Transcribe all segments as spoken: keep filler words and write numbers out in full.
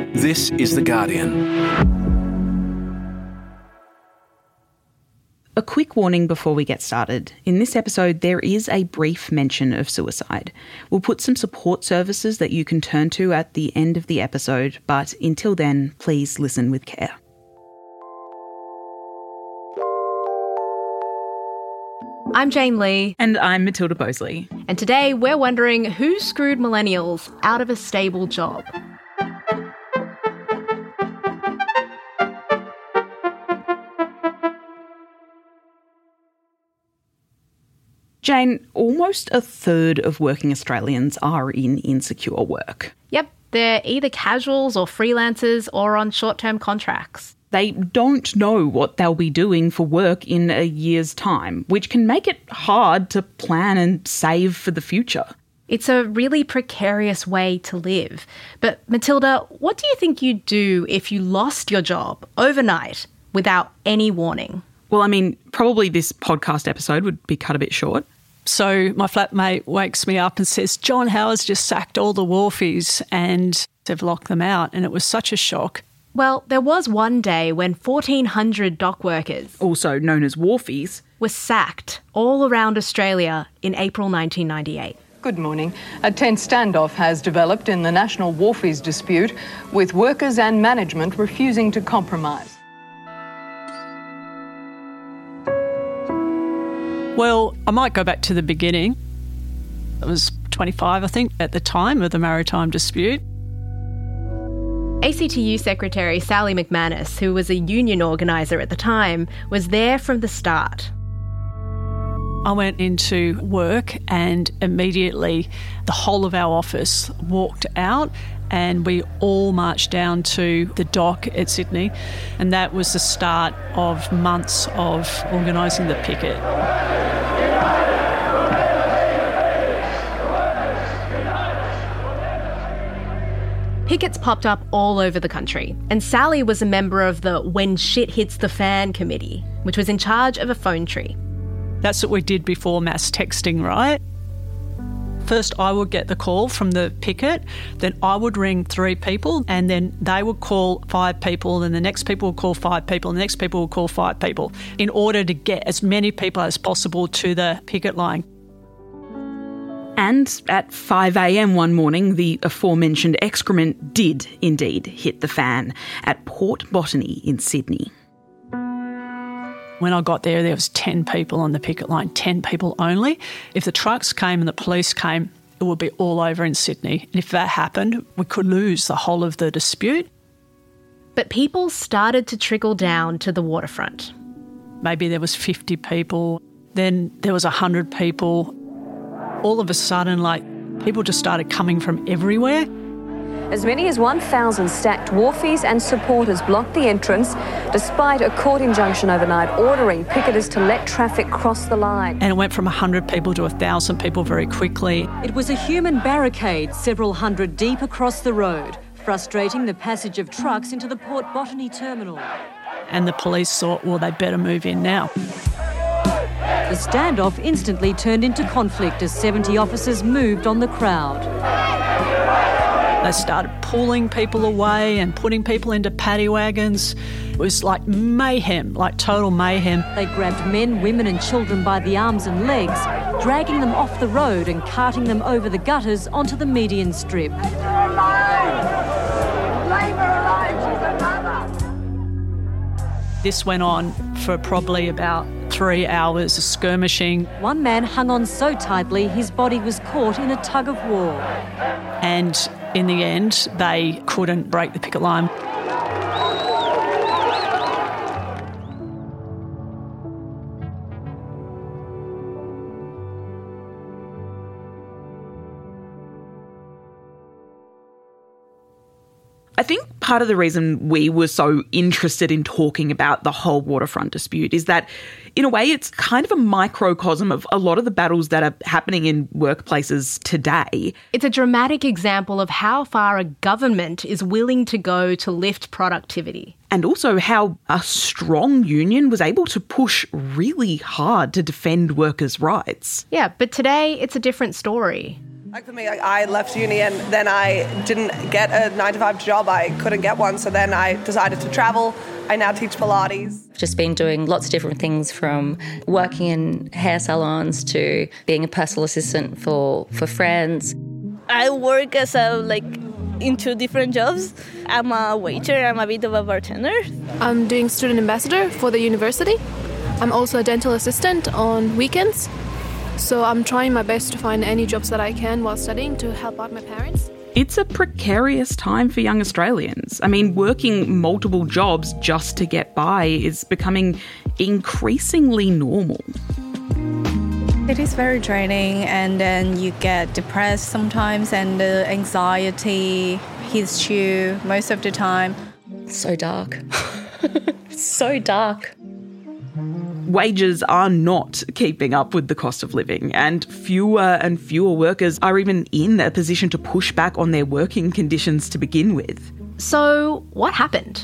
This is The Guardian. A quick warning before we get started. In this episode, there is a brief mention of suicide. We'll put some support services that you can turn to at the end of the episode, but until then, please listen with care. I'm Jane Lee. And I'm Matilda Bosley. And today we're wondering who screwed millennials out of a stable job. Jane, almost a third of working Australians are in insecure work. Yep, they're either casuals or freelancers or on short-term contracts. They don't know what they'll be doing for work in a year's time, which can make it hard to plan and save for the future. It's a really precarious way to live. But Matilda, what do you think you'd do if you lost your job overnight without any warning? Well, I mean, probably this podcast episode would be cut a bit short. So my flatmate wakes me up and says, John Howard's just sacked all the wharfies and they've locked them out. And it was such a shock. Well, there was one day when fourteen hundred dock workers, also known as wharfies, were sacked all around Australia in April nineteen ninety-eight. Good morning. A tense standoff has developed in the National Wharfies dispute, with workers and management refusing to compromise. Well, I might go back to the beginning. I was twenty-five, I think, at the time of the maritime dispute. A C T U Secretary Sally McManus, who was a union organiser at the time, was there from the start. I went into work and immediately the whole of our office walked out and we all marched down to the dock at Sydney, and that was the start of months of organising the picket. Pickets popped up all over the country, and Sally was a member of the When Shit Hits the Fan committee, which was in charge of a phone tree. That's what we did before mass texting, right? First I would get the call from the picket, then I would ring three people, and then they would call five people, and the next people would call five people, and the next people would call five people, in order to get as many people as possible to the picket line. And at five a.m. one morning, the aforementioned excrement did indeed hit the fan at Port Botany in Sydney. When I got there, there was ten people on the picket line, ten people only. If the trucks came and the police came, it would be all over in Sydney. And if that happened, we could lose the whole of the dispute. But people started to trickle down to the waterfront. Maybe there was fifty people, then there was one hundred people. All of a sudden, like, people just started coming from everywhere. As many as one thousand stacked wharfies and supporters blocked the entrance, despite a court injunction overnight ordering picketers to let traffic cross the line. And it went from one hundred people to one thousand people very quickly. It was a human barricade several hundred deep across the road, frustrating the passage of trucks into the Port Botany terminal. And the police thought, well, they better move in now. The standoff instantly turned into conflict as seventy officers moved on the crowd. They started pulling people away and putting people into paddy wagons. It was like mayhem, like total mayhem. They grabbed men, women and children by the arms and legs, dragging them off the road and carting them over the gutters onto the median strip. This went on for probably about three hours of skirmishing. One man hung on so tightly his body was caught in a tug of war. And in the end, they couldn't break the picket line. I think part of the reason we were so interested in talking about the whole waterfront dispute is that, in a way, it's kind of a microcosm of a lot of the battles that are happening in workplaces today. It's a dramatic example of how far a government is willing to go to lift productivity. And also how a strong union was able to push really hard to defend workers' rights. Yeah, but today it's a different story. Like for me, like I left uni and then I didn't get a nine to five job. I couldn't get one. So then I decided to travel. I now teach Pilates. Just been doing lots of different things, from working in hair salons to being a personal assistant for, for friends. I work as a, like, in two different jobs. I'm a waiter, I'm a bit of a bartender. I'm doing student ambassador for the university. I'm also a dental assistant on weekends. So I'm trying my best to find any jobs that I can while studying to help out my parents. It's a precarious time for young Australians. I mean, working multiple jobs just to get by is becoming increasingly normal. It is very draining, and then you get depressed sometimes, and the anxiety hits you most of the time. So dark. So dark. Wages are not keeping up with the cost of living, and fewer and fewer workers are even in a position to push back on their working conditions to begin with. So, what happened?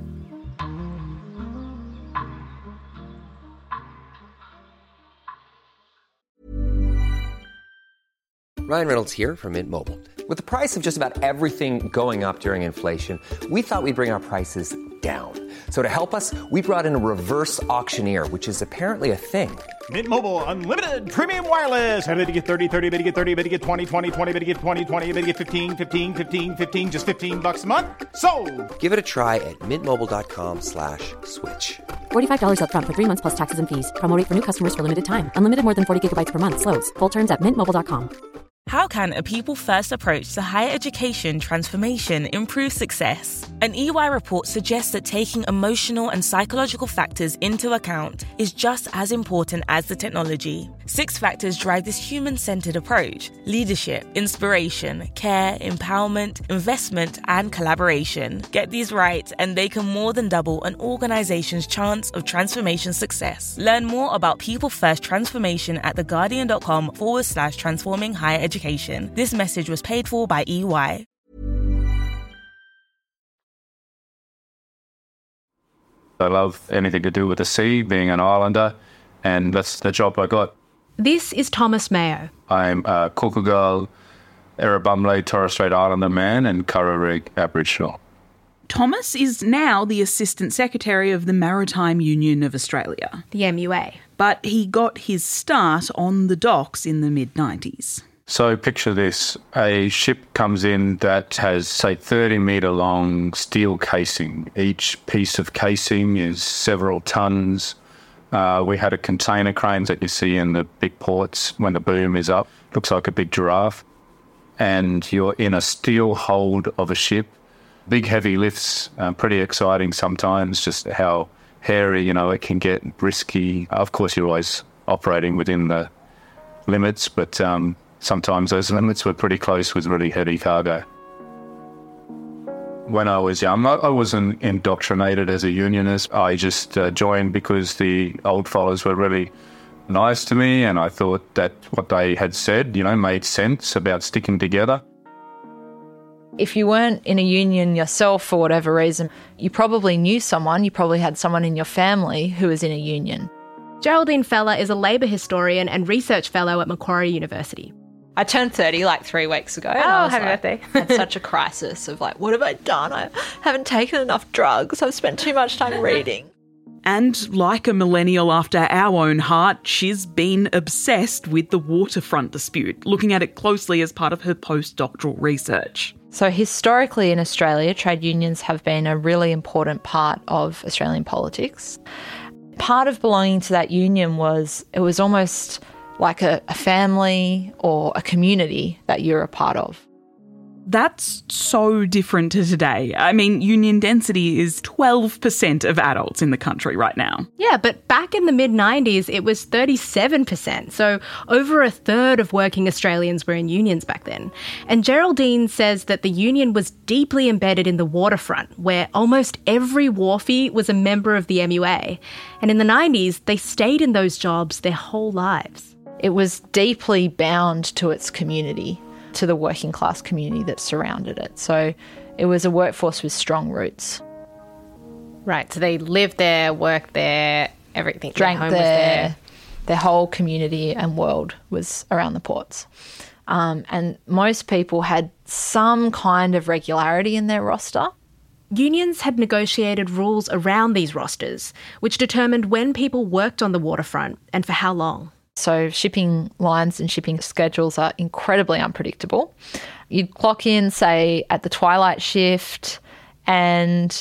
Ryan Reynolds here from Mint Mobile. With the price of just about everything going up during inflation, we thought we'd bring our prices down. So to help us, we brought in a reverse auctioneer, which is apparently a thing. Mint Mobile Unlimited Premium Wireless. How to get thirty, thirty, how to get thirty, how to get twenty, twenty, twenty, how to get twenty, twenty, how to get fifteen, fifteen, fifteen, fifteen, just fifteen bucks a month? Sold! Give it a try at mintmobile.com slash switch. forty-five dollars up front for three months plus taxes and fees. Promo rate for new customers for limited time. Unlimited more than forty gigabytes per month. Slows full terms at mint mobile dot com. How can a people-first approach to higher education transformation improve success? An E Y report suggests that taking emotional and psychological factors into account is just as important as the technology. Six factors drive this human-centered approach: leadership, inspiration, care, empowerment, investment, and collaboration. Get these right, and they can more than double an organization's chance of transformation success. Learn more about people-first transformation at theguardian.com forward slash transforming higher education. This message was paid for by E Y. I love anything to do with the sea, being an islander, and that's the job I got. This is Thomas Mayo. I'm a Kookagal, Errabumley, Torres Strait Islander man, and Kurrarig Aboriginal. Thomas is now the Assistant Secretary of the Maritime Union of Australia, the M U A. But he got his start on the docks in the mid nineties. So picture this, a ship comes in that has, say, thirty metre long steel casing. Each piece of casing is several tonnes. Uh, we had a container crane that you see in the big ports when the boom is up. Looks like a big giraffe. And you're in a steel hold of a ship. Big heavy lifts, uh, pretty exciting sometimes, just how hairy, you know, it can get, risky. Of course, you're always operating within the limits, but um, sometimes those limits were pretty close with really heavy cargo. When I was young, I wasn't indoctrinated as a unionist. I just uh, joined because the old fellas were really nice to me, and I thought that what they had said, you know, made sense about sticking together. If you weren't in a union yourself for whatever reason, you probably knew someone, you probably had someone in your family who was in a union. Geraldine Feller is a labour historian and research fellow at Macquarie University. I turned thirty like three weeks ago. Oh, and I was happy like, birthday. had such a crisis of like, what have I done? I haven't taken enough drugs. I've spent too much time reading. And like a millennial after our own heart, she's been obsessed with the waterfront dispute, looking at it closely as part of her postdoctoral research. So historically in Australia, trade unions have been a really important part of Australian politics. Part of belonging to that union was, it was almost like a, a family or a community that you're a part of. That's so different to today. I mean, union density is twelve percent of adults in the country right now. Yeah, but back in the mid nineties, it was thirty-seven percent. So over a third of working Australians were in unions back then. And Geraldine says that the union was deeply embedded in the waterfront, where almost every wharfie was a member of the M U A. And in the nineties, they stayed in those jobs their whole lives. It was deeply bound to its community, to the working class community that surrounded it. So it was a workforce with strong roots. Right, so they lived there, worked there, everything. Drank their home there. was there. Their whole community and world was around the ports. Um, and most people had some kind of regularity in their roster. Unions had negotiated rules around these rosters, which determined when people worked on the waterfront and for how long. So shipping lines and shipping schedules are incredibly unpredictable. You'd clock in, say, at the twilight shift, and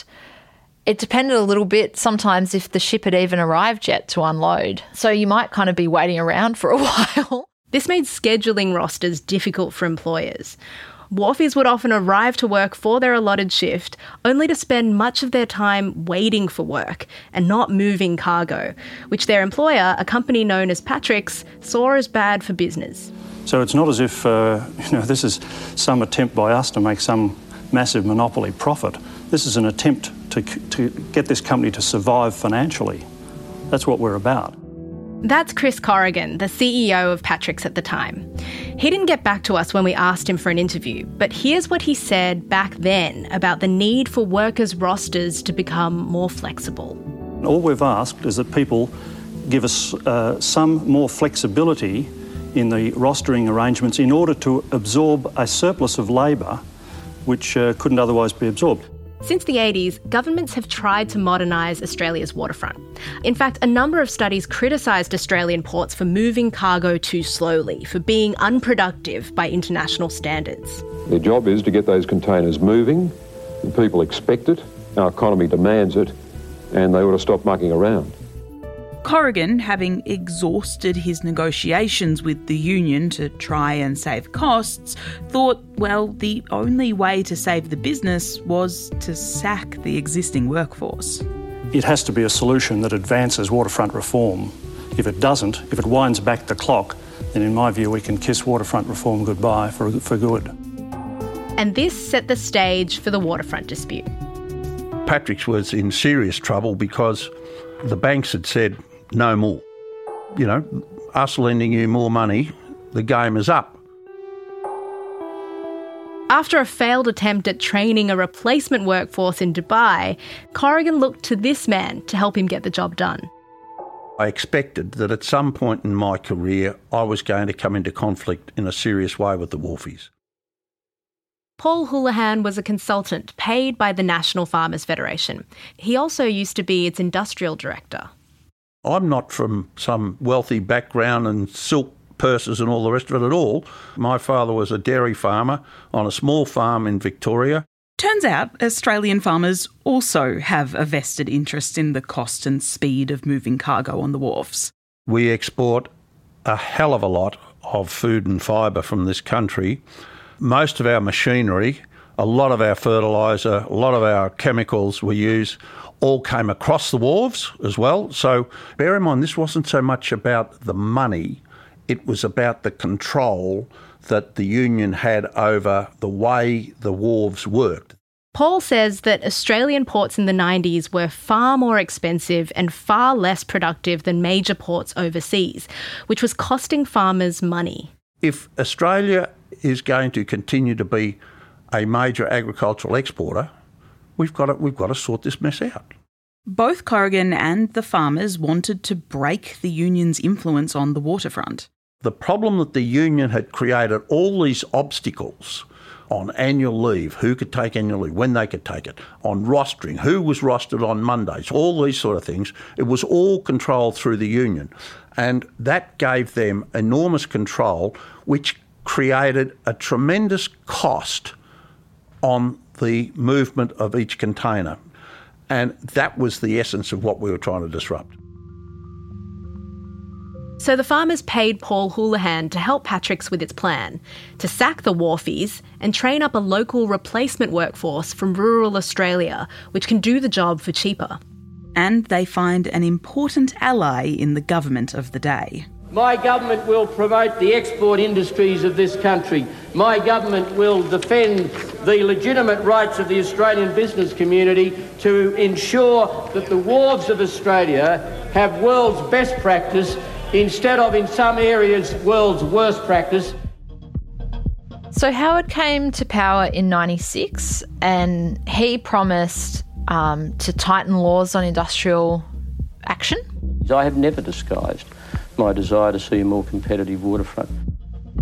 it depended a little bit sometimes if the ship had even arrived yet to unload. So you might kind of be waiting around for a while. This made scheduling rosters difficult for employers. Wharfies would often arrive to work for their allotted shift, only to spend much of their time waiting for work and not moving cargo, which their employer, a company known as Patrick's, saw as bad for business. So it's not as if uh, you know this is some attempt by us to make some massive monopoly profit. This is an attempt to, to get this company to survive financially. That's what we're about. That's Chris Corrigan, the C E O of Patrick's at the time. He didn't get back to us when we asked him for an interview, but here's what he said back then about the need for workers' rosters to become more flexible. All we've asked is that people give us uh, some more flexibility in the rostering arrangements in order to absorb a surplus of labour which uh, couldn't otherwise be absorbed. Since the eighties, governments have tried to modernise Australia's waterfront. In fact, a number of studies criticised Australian ports for moving cargo too slowly, for being unproductive by international standards. Their job is to get those containers moving. The people expect it, our economy demands it, and they ought to stop mucking around. Corrigan, having exhausted his negotiations with the union to try and save costs, thought, well, the only way to save the business was to sack the existing workforce. It has to be a solution that advances waterfront reform. If it doesn't, if it winds back the clock, then in my view we can kiss waterfront reform goodbye for, for good. And this set the stage for the waterfront dispute. Patrick's was in serious trouble because the banks had said, no more. You know, us lending you more money, the game is up. After a failed attempt at training a replacement workforce in Dubai, Corrigan looked to this man to help him get the job done. I expected that at some point in my career I was going to come into conflict in a serious way with the wharfies. Paul Houlihan was a consultant paid by the National Farmers Federation. He also used to be its industrial director. I'm not from some wealthy background and silk purses and all the rest of it at all. My father was a dairy farmer on a small farm in Victoria. Turns out Australian farmers also have a vested interest in the cost and speed of moving cargo on the wharfs. We export a hell of a lot of food and fibre from this country. Most of our machinery, a lot of our fertiliser, a lot of our chemicals we use all came across the wharves as well. So bear in mind, this wasn't so much about the money, it was about the control that the union had over the way the wharves worked. Paul says that Australian ports in the nineties were far more expensive and far less productive than major ports overseas, which was costing farmers money. If Australia is going to continue to be a major agricultural exporter, we've got to, we've got to sort this mess out. Both Corrigan and the farmers wanted to break the union's influence on the waterfront. The problem that the union had created all these obstacles on annual leave, who could take annual leave, when they could take it, on rostering, who was rostered on Mondays, all these sort of things, it was all controlled through the union. And that gave them enormous control, which created a tremendous cost on the movement of each container. And that was the essence of what we were trying to disrupt. So the farmers paid Paul Houlihan to help Patrick's with its plan, to sack the wharfies and train up a local replacement workforce from rural Australia, which can do the job for cheaper. And they find an important ally in the government of the day. My government will promote the export industries of this country. My government will defend the legitimate rights of the Australian business community to ensure that the wharves of Australia have world's best practice instead of, in some areas, world's worst practice. So Howard came to power in ninety-six and he promised um, to tighten laws on industrial action. I have never disguised my desire to see a more competitive waterfront.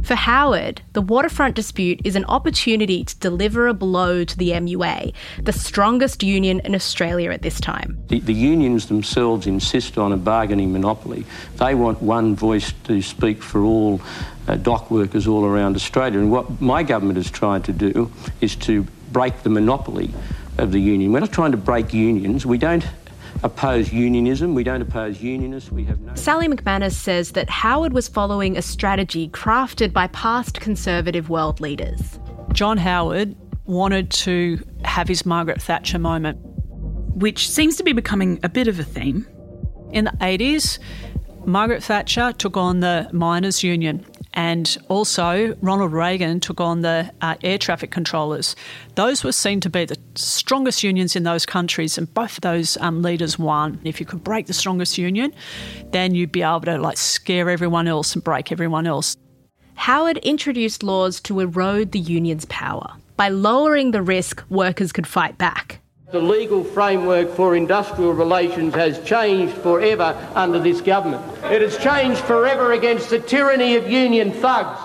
For Howard, the waterfront dispute is an opportunity to deliver a blow to the M U A, the strongest union in Australia at this time. The, the unions themselves insist on a bargaining monopoly. They want one voice to speak for all uh, dock workers all around Australia. And what my government has tried to do is to break the monopoly of the union. We're not trying to break unions. We don't oppose unionism. We don't oppose unionists. We have no... Sally McManus says that Howard was following a strategy crafted by past conservative world leaders. John Howard wanted to have his Margaret Thatcher moment. Which seems to be becoming a bit of a theme. In the eighties, Margaret Thatcher took on the miners' union, and also Ronald Reagan took on the uh, air traffic controllers. Those were seen to be the strongest unions in those countries, and both of those um, leaders won. If you could break the strongest union, then you'd be able to like scare everyone else and break everyone else. Howard introduced laws to erode the union's power by lowering the risk workers could fight back. The legal framework for industrial relations has changed forever under this government. It has changed forever against the tyranny of union thugs.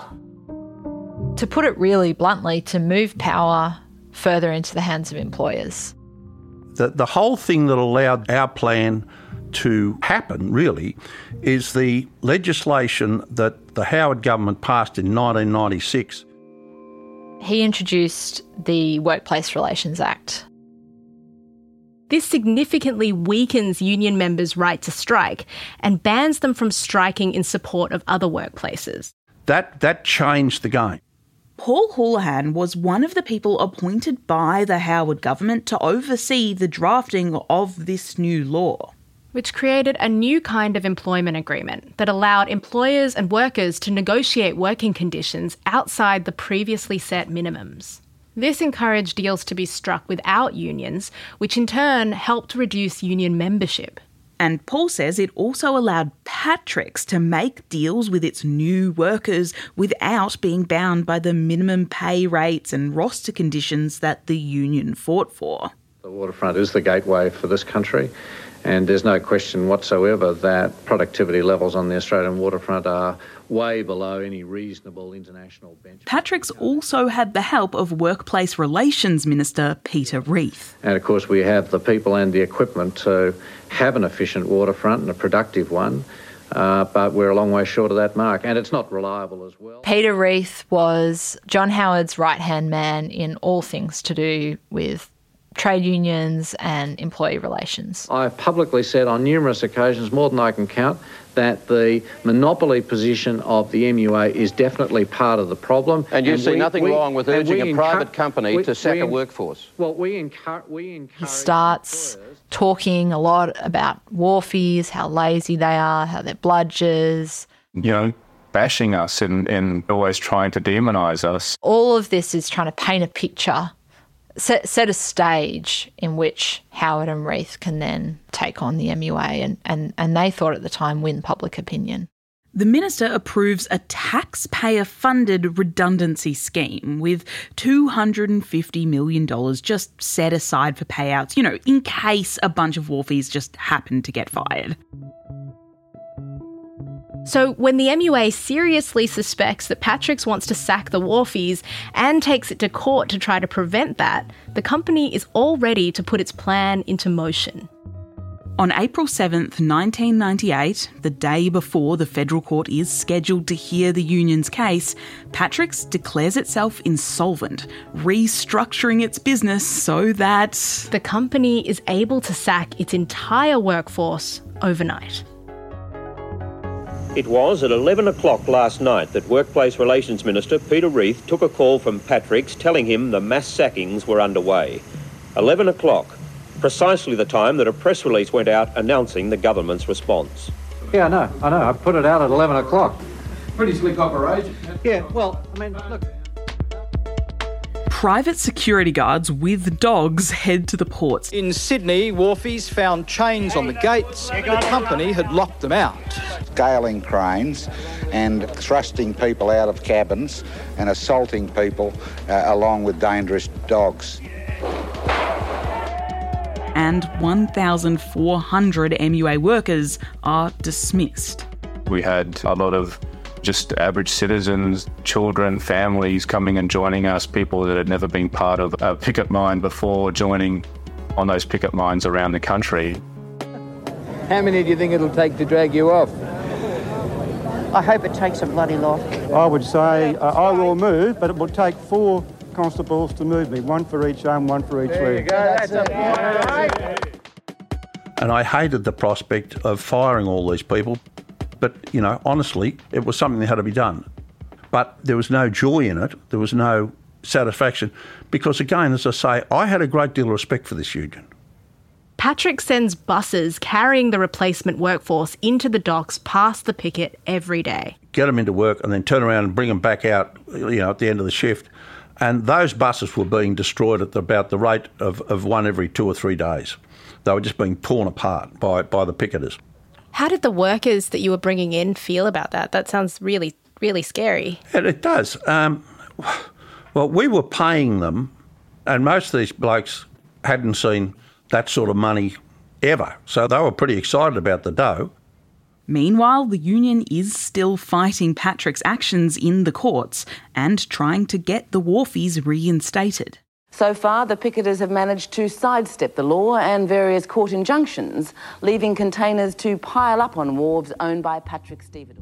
To put it really bluntly, to move power further into the hands of employers. The, the whole thing that allowed our plan to happen, really, is the legislation that the Howard government passed in nineteen ninety-six. He introduced the Workplace Relations Act. This significantly weakens union members' right to strike and bans them from striking in support of other workplaces. That that changed the game. Paul Houlihan was one of the people appointed by the Howard government to oversee the drafting of this new law, which created a new kind of employment agreement that allowed employers and workers to negotiate working conditions outside the previously set minimums. This encouraged deals to be struck without unions, which in turn helped reduce union membership. And Paul says it also allowed Patrick's to make deals with its new workers without being bound by the minimum pay rates and roster conditions that the union fought for. The waterfront is the gateway for this country, and there's no question whatsoever that productivity levels on the Australian waterfront are way below any reasonable international benchmark. Patrick's also had the help of Workplace Relations Minister Peter Reith. And of course we have the people and the equipment to have an efficient waterfront and a productive one, uh, but we're a long way short of that mark, and it's not reliable as well. Peter Reith was John Howard's right-hand man in all things to do with trade unions and employee relations. I've publicly said on numerous occasions, more than I can count, that the monopoly position of the M U A is definitely part of the problem. And you and see we, nothing we, wrong with urging a private encu- company we, to sack we, a workforce? Well, we, encu- we encourage... He starts talking a lot about wharfies, how lazy they are, how they're bludgers. You know, bashing us and, and always trying to demonise us. All of this is trying to paint a picture, set, set a stage in which Howard and Reith can then take on the M U A and, and, and they thought at the time win public opinion. The minister approves a taxpayer-funded redundancy scheme with two hundred fifty million dollars just set aside for payouts, you know, in case a bunch of wharfies just happen to get fired. So when the M U A seriously suspects that Patrick's wants to sack the wharfies and takes it to court to try to prevent that, the company is all ready to put its plan into motion. On April seventh, nineteen ninety-eight, the day before the federal court is scheduled to hear the union's case, Patrick's declares itself insolvent, restructuring its business so that the company is able to sack its entire workforce overnight. It was at eleven o'clock last night that Workplace Relations Minister Peter Reith took a call from Patrick's telling him the mass sackings were underway. eleven o'clock, precisely the time that a press release went out announcing the government's response. Yeah, I know, I know. I put it out at eleven o'clock. Pretty slick operation. Yeah, well, I mean, look... Private security guards with dogs head to the ports. In Sydney, wharfies found chains on the gates. The company had locked them out. Scaling cranes and thrusting people out of cabins and assaulting people uh, along with dangerous dogs. And one thousand four hundred M U A workers are dismissed. We had a lot of just average citizens, children, families coming and joining us, people that had never been part of a picket line before joining on those picket lines around the country. How many do you think it'll take to drag you off? I hope it takes a bloody lot. I would say uh, I will move, but it will take four constables to move me, one for each arm, one for each leg. There you go, that's a point. And I hated the prospect of firing all these people. But, you know, honestly, it was something that had to be done. But there was no joy in it. There was no satisfaction. Because, again, as I say, I had a great deal of respect for this union. Patrick sends buses carrying the replacement workforce into the docks past the picket every day. Get them into work and then turn around and bring them back out, you know, at the end of the shift. And those buses were being destroyed at about the rate of, of one every two or three days. They were just being torn apart by, by the picketers. How did the workers that you were bringing in feel about that? That sounds really, really scary. And it does. Um, well, we were paying them, and most of these blokes hadn't seen that sort of money ever. So they were pretty excited about the dough. Meanwhile, the union is still fighting Patrick's actions in the courts and trying to get the wharfies reinstated. So far, the picketers have managed to sidestep the law and various court injunctions, leaving containers to pile up on wharves owned by Patrick Stevedores.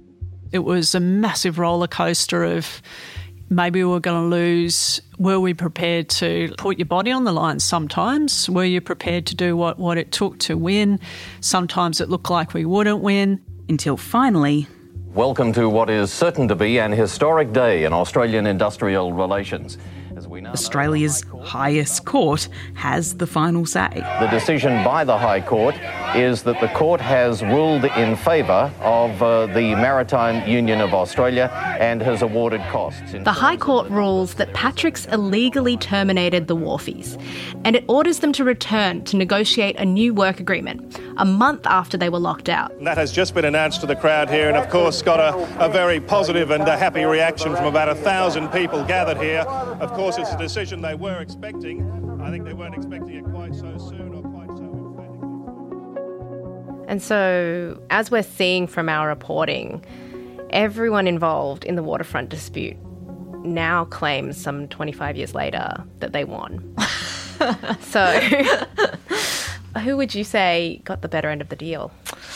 It was a massive roller coaster of maybe we were going to lose. Were we prepared to put your body on the line sometimes? Were you prepared to do what, what it took to win? Sometimes it looked like we wouldn't win. Until finally... Welcome to what is certain to be an historic day in Australian industrial relations. Australia's highest court has the final say. The decision by the High Court is that the court has ruled in favour of uh, the Maritime Union of Australia and has awarded costs. The High Court rules that Patrick's illegally terminated the wharfies, and it orders them to return to negotiate a new work agreement a month after they were locked out. That has just been announced to the crowd here and, of course, got a, a very positive and a happy reaction from about a thousand people gathered here. Of course, it's a decision they were expecting. I think they weren't expecting it quite so soon or quite so emphatically. And so, as we're seeing from our reporting, everyone involved in the waterfront dispute now claims some twenty-five years later that they won. So, who would you say got the better end of the deal?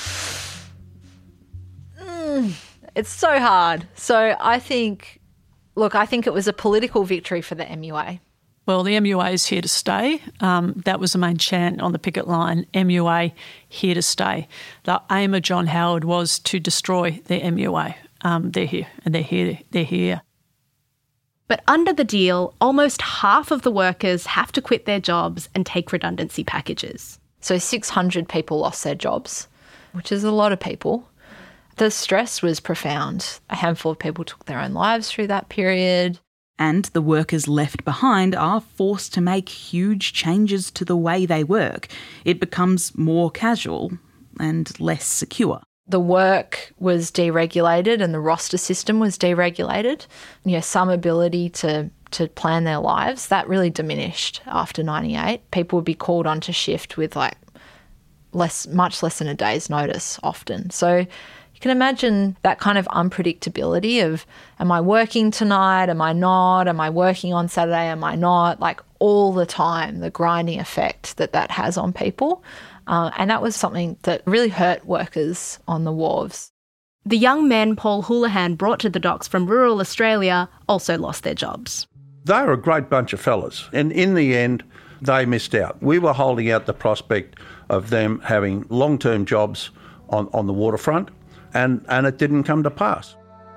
Mm, it's so hard. So I think... Look, I think it was a political victory for the M U A. Well, the M U A is here to stay. Um, that was the main chant on the picket line, M U A, here to stay. The aim of John Howard was to destroy the M U A. Um, they're here, and they're here, they're here. But under the deal, almost half of the workers have to quit their jobs and take redundancy packages. So six hundred people lost their jobs, which is a lot of people. The stress was profound. A handful of people took their own lives through that period. And the workers left behind are forced to make huge changes to the way they work. It becomes more casual and less secure. The work was deregulated and the roster system was deregulated. You know, some ability to, to plan their lives, that really diminished after ninety-eight. People would be called onto shift with like less, much less than a day's notice often. So you can imagine that kind of unpredictability of, am I working tonight? Am I not? Am I working on Saturday? Am I not? Like all the time, the grinding effect that that has on people. Uh, and that was something that really hurt workers on the wharves. The young men Paul Houlihan brought to the docks from rural Australia also lost their jobs. They were a great bunch of fellas. And in the end, they missed out. We were holding out the prospect of them having long-term jobs on, on the waterfront. And, and it didn't come to pass.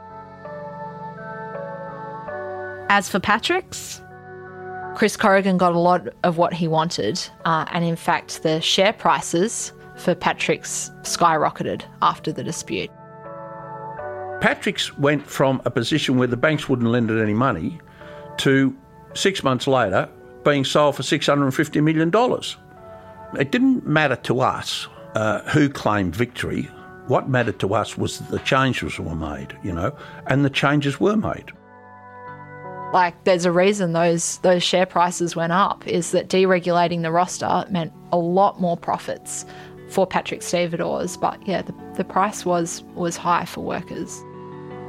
As for Patrick's, Chris Corrigan got a lot of what he wanted. Uh, and in fact, the share prices for Patrick's skyrocketed after the dispute. Patrick's went from a position where the banks wouldn't lend it any money to six months later being sold for six hundred fifty million dollars. It didn't matter to us uh, who claimed victory. What mattered to us was that the changes were made, you know, and the changes were made. Like, there's a reason those those share prices went up, is that deregulating the roster meant a lot more profits for Patrick Stevedores. But yeah, the, the price was was high for workers.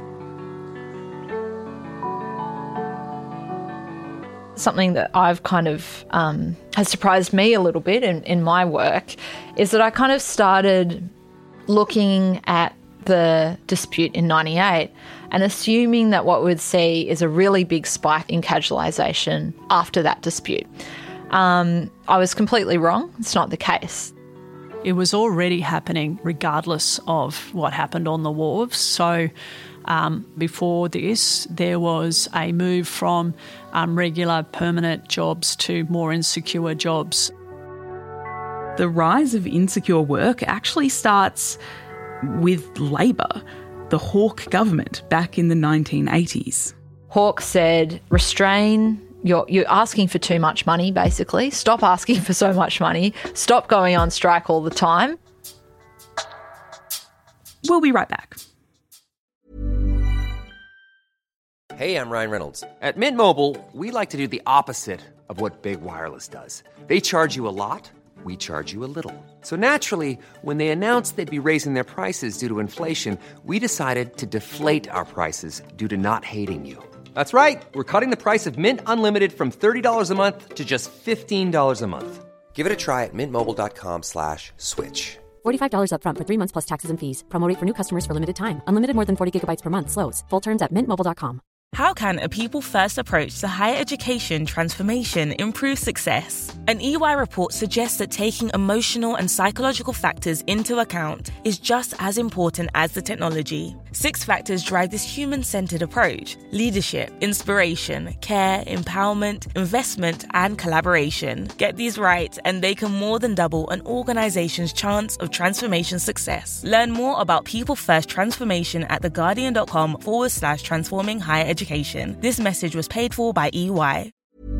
something that I've kind of um, has surprised me a little bit in, in my work is that I kind of started looking at the dispute in ninety-eight and assuming that what we'd see is a really big spike in casualisation after that dispute. Um, I was completely wrong. It's not the case. It was already happening regardless of what happened on the wharves. So um, before this, there was a move from um, regular permanent jobs to more insecure jobs. The rise of insecure work actually starts with Labor, the Hawke government back in the nineteen eighties. Hawke said, restrain, you're, you're asking for too much money, basically. Stop asking for so much money. Stop going on strike all the time. We'll be right back. Hey, I'm Ryan Reynolds. At Mint Mobile, we like to do the opposite of what Big Wireless does. They charge you a lot, we charge you a little. So naturally, when they announced they'd be raising their prices due to inflation, we decided to deflate our prices due to not hating you. That's right. We're cutting the price of Mint Unlimited from thirty dollars a month to just fifteen dollars a month. Give it a try at mintmobile.com slash switch. forty-five dollars up front for three months plus taxes and fees. Promo rate for new customers for limited time. Unlimited more than forty gigabytes per month slows. Full terms at mint mobile dot com. How can a people-first approach to higher education transformation improve success? An E Y report suggests that taking emotional and psychological factors into account is just as important as the technology. Six factors drive this human-centered approach: leadership, inspiration, care, empowerment, investment, and collaboration. Get these right, and they can more than double an organization's chance of transformation success. Learn more about people-first transformation at theguardian.com forward slash transforming higher education. This message was paid for by E Y.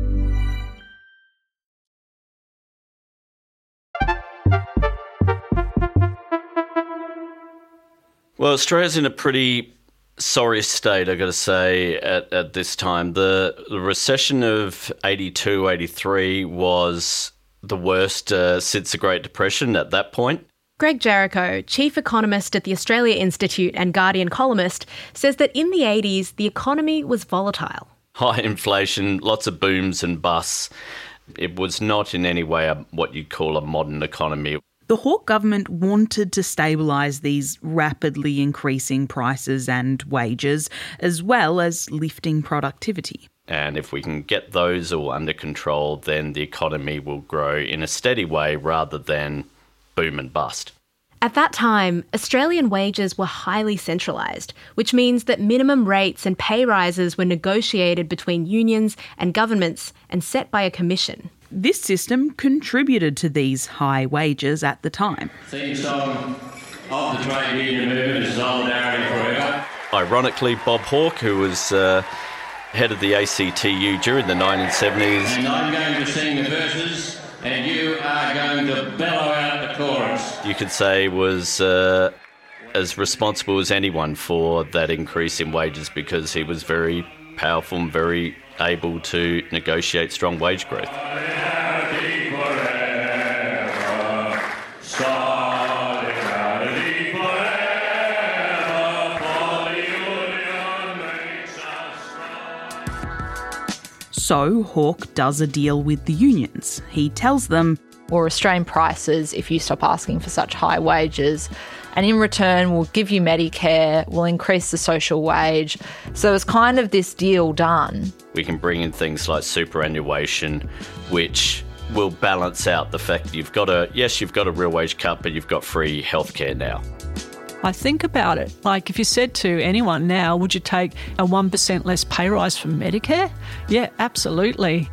Well, Australia's in a pretty sorry state, I've got to say, at, at this time. The, the recession of eighty-two, eighty-three was the worst uh, since the Great Depression at that point. Greg Jericho, chief economist at the Australia Institute and Guardian columnist, says that in the eighties, the economy was volatile. High inflation, lots of booms and busts. It was not in any way a, what you'd call a modern economy. The Hawke government wanted to stabilise these rapidly increasing prices and wages, as well as lifting productivity. And if we can get those all under control, then the economy will grow in a steady way rather than boom and bust. At that time, Australian wages were highly centralised, which means that minimum rates and pay rises were negotiated between unions and governments and set by a commission. This system contributed to these high wages at the time. Theme song of the trade union movement is Solidarity Forever. Ironically, Bob Hawke, who was uh, head of the A C T U during the nineteen seventies. And I'm going to sing the verses, and you are going to bellow out the chorus. You could say was uh, as responsible as anyone for that increase in wages because he was very powerful and very able to negotiate strong wage growth. Solidarity forever. Solidarity forever. For the union makes us strong. So Hawke does a deal with the unions. He tells them, "We'll restrain prices if you stop asking for such high wages. And in return, we'll give you Medicare, we'll increase the social wage." So it's kind of this deal done. We can bring in things like superannuation, which will balance out the fact that you've got a, yes, you've got a real wage cut, but you've got free healthcare now. I think about it. Like if you said to anyone now, would you take a one percent less pay rise from Medicare? Yeah, absolutely.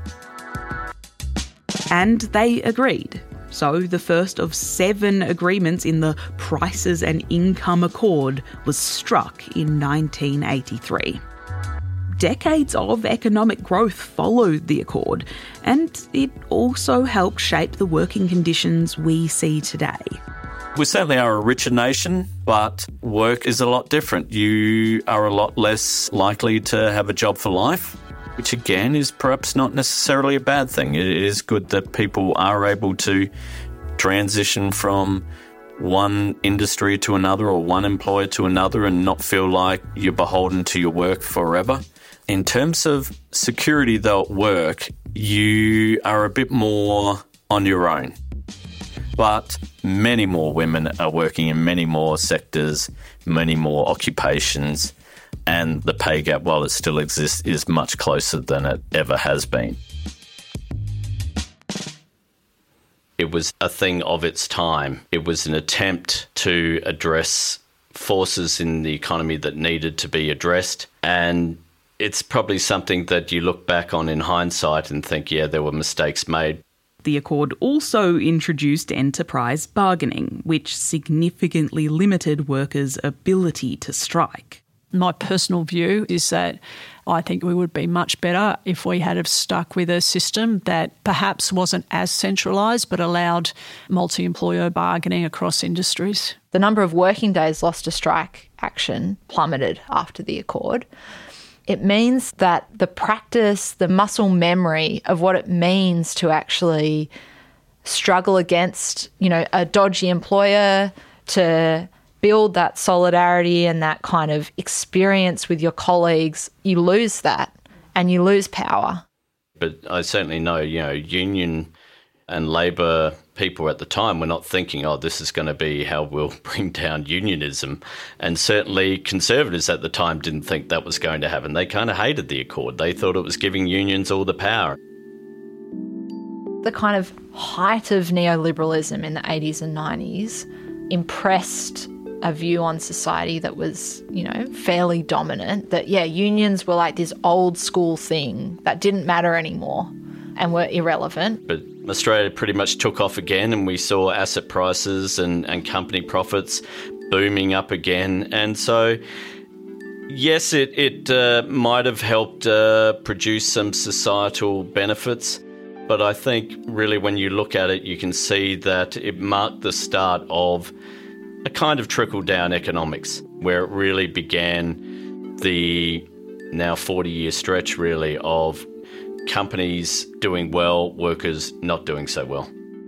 And they agreed. So the first of seven agreements in the Prices and Income Accord was struck in nineteen eighty-three. Decades of economic growth followed the accord, and it also helped shape the working conditions we see today. We certainly are a richer nation, but work is a lot different. You are a lot less likely to have a job for life, which again is perhaps not necessarily a bad thing. It is good that people are able to transition from one industry to another or one employer to another and not feel like you're beholden to your work forever. In terms of security, though, at work, you are a bit more on your own. But many more women are working in many more sectors, many more occupations, and the pay gap, while it still exists, is much closer than it ever has been. It was a thing of its time. It was an attempt to address forces in the economy that needed to be addressed, and it's probably something that you look back on in hindsight and think, yeah, there were mistakes made. The Accord also introduced enterprise bargaining, which significantly limited workers' ability to strike. My personal view is that I think we would be much better if we had have stuck with a system that perhaps wasn't as centralised but allowed multi-employer bargaining across industries. The number of working days lost to strike action plummeted after the Accord. It means that the practice, the muscle memory of what it means to actually struggle against, you know, a dodgy employer, to build that solidarity and that kind of experience with your colleagues, you lose that and you lose power. But I certainly know, you know, union and Labor people at the time were not thinking, oh, this is going to be how we'll bring down unionism. And certainly Conservatives at the time didn't think that was going to happen. They kind of hated the Accord. They thought it was giving unions all the power. The kind of height of neoliberalism in the eighties and nineties impressed a view on society that was, you know, fairly dominant, that, yeah, unions were like this old school thing that didn't matter anymore and were irrelevant. But Australia pretty much took off again, and we saw asset prices and, and company profits booming up again. And so, yes, it, it uh, might have helped uh, produce some societal benefits, but I think really when you look at it, you can see that it marked the start of a kind of trickle-down economics, where it really began the now forty-year stretch, really, of companies doing well, workers not doing so well.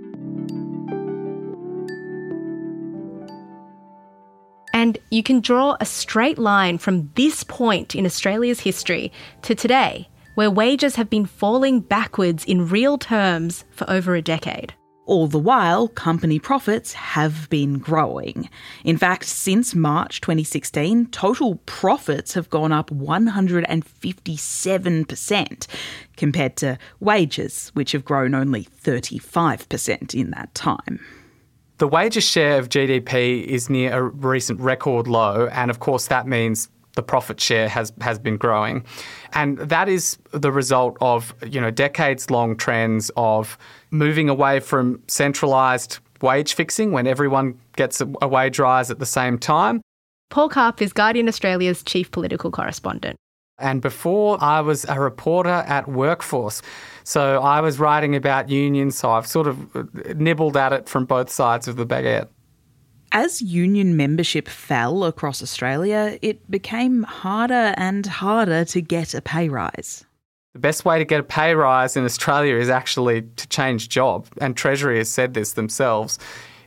And you can draw a straight line from this point in Australia's history to today, where wages have been falling backwards in real terms for over a decade. All the while, company profits have been growing. In fact, since March twenty sixteen, total profits have gone up one hundred fifty-seven percent compared to wages, which have grown only thirty-five percent in that time. The wages share of G D P is near a recent record low, and of course that means the profit share has, has been growing. And that is the result of, you know, decades-long trends of moving away from centralised wage fixing when everyone gets a, a wage rise at the same time. Paul Karp is Guardian Australia's chief political correspondent. And before, I was a reporter at Workforce. So I was writing about unions, so I've sort of nibbled at it from both sides of the baguette. As union membership fell across Australia, it became harder and harder to get a pay rise. The best way to get a pay rise in Australia is actually to change job, and Treasury has said this themselves.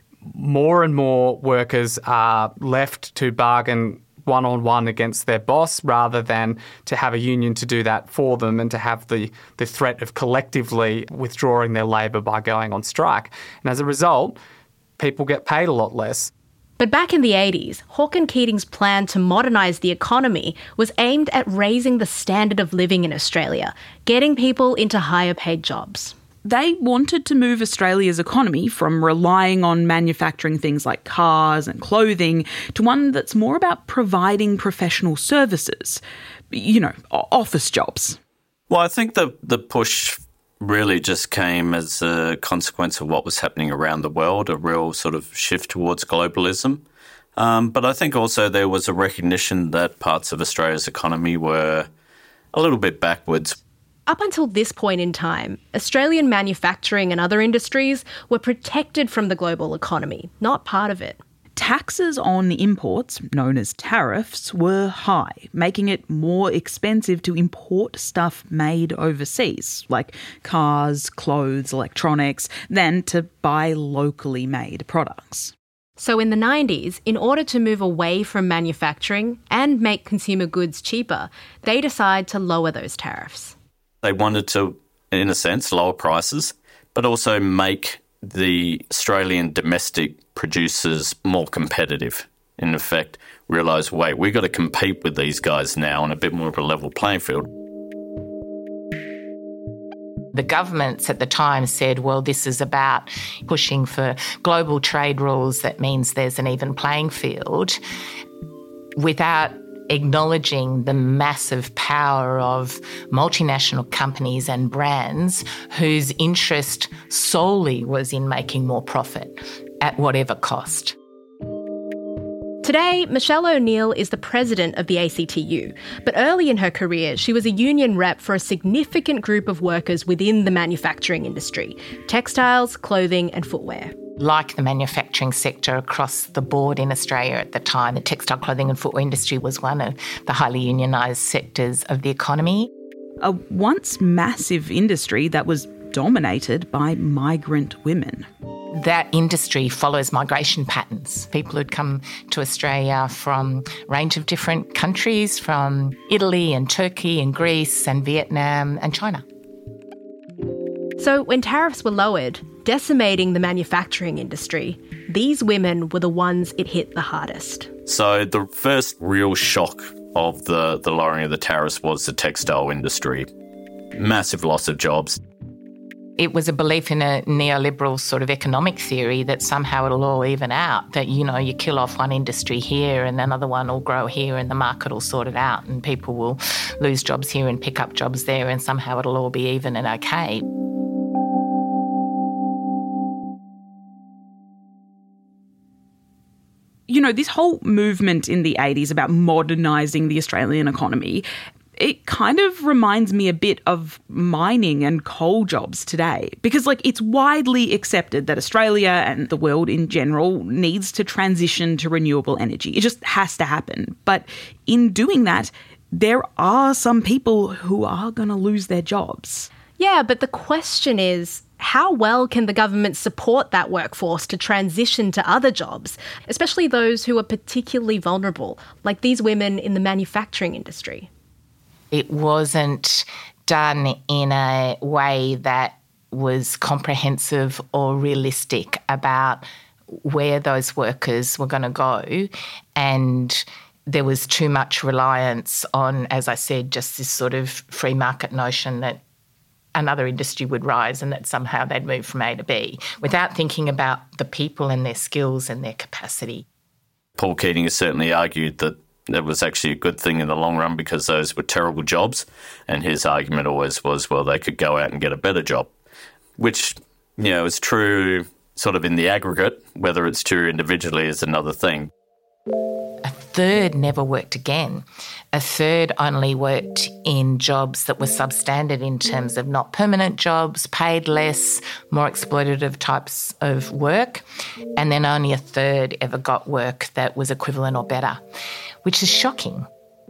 More and more workers are left to bargain one-on-one against their boss rather than to have a union to do that for them and to have the, the threat of collectively withdrawing their labour by going on strike. And as a result, people get paid a lot less. But back in the eighties, Hawke and Keating's plan to modernise the economy was aimed at raising the standard of living in Australia, getting people into higher paid jobs. They wanted to move Australia's economy from relying on manufacturing things like cars and clothing to one that's more about providing professional services, you know, office jobs. Well, I think the, the push really just came as a consequence of what was happening around the world, a real sort of shift towards globalism. Um, but I think also there was a recognition that parts of Australia's economy were a little bit backwards. Up until this point in time, Australian manufacturing and other industries were protected from the global economy, not part of it. Taxes on imports, known as tariffs, were high, making it more expensive to import stuff made overseas, like cars, clothes, electronics, than to buy locally made products. So in the nineties, in order to move away from manufacturing and make consumer goods cheaper, they decide to lower those tariffs. They wanted to, in a sense, lower prices, but also make the Australian domestic producers more competitive. In effect, realise, wait, we've got to compete with these guys now on a bit more of a level playing field. The governments at the time said, well, this is about pushing for global trade rules that means there's an even playing field, without acknowledging the massive power of multinational companies and brands whose interest solely was in making more profit at whatever cost. Today, Michelle O'Neill is the president of the A C T U, but early in her career, she was a union rep for a significant group of workers within the manufacturing industry: textiles, clothing and footwear. Like the manufacturing sector across the board in Australia at the time, the textile, clothing and footwear industry was one of the highly unionised sectors of the economy. A once massive industry that was dominated by migrant women. That industry follows migration patterns. People who'd come to Australia from a range of different countries, from Italy and Turkey and Greece and Vietnam and China. So when tariffs were lowered, decimating the manufacturing industry, these women were the ones it hit the hardest. So the first real shock of the, the lowering of the tariffs was the textile industry. Massive loss of jobs. It was a belief in a neoliberal sort of economic theory that somehow it'll all even out, that, you know, you kill off one industry here and another one will grow here and the market will sort it out and people will lose jobs here and pick up jobs there and somehow it'll all be even and okay. You know, this whole movement in the eighties about modernising the Australian economy, it kind of reminds me a bit of mining and coal jobs today, because like it's widely accepted that Australia and the world in general needs to transition to renewable energy. It just has to happen. But in doing that, there are some people who are going to lose their jobs. Yeah, but the question is, how well can the government support that workforce to transition to other jobs, especially those who are particularly vulnerable, like these women in the manufacturing industry? It wasn't done in a way that was comprehensive or realistic about where those workers were going to go, and there was too much reliance on, as I said, just this sort of free market notion that another industry would rise and that somehow they'd move from A to B without thinking about the people and their skills and their capacity. Paul Keating has certainly argued that that was actually a good thing in the long run because those were terrible jobs, and his argument always was, well, they could go out and get a better job, which, you know, is true sort of in the aggregate. Whether it's true individually is another thing. A third never worked again. A third only worked in jobs that were substandard in terms of not permanent jobs, paid less, more exploitative types of work. And then only a third ever got work that was equivalent or better, which is shocking.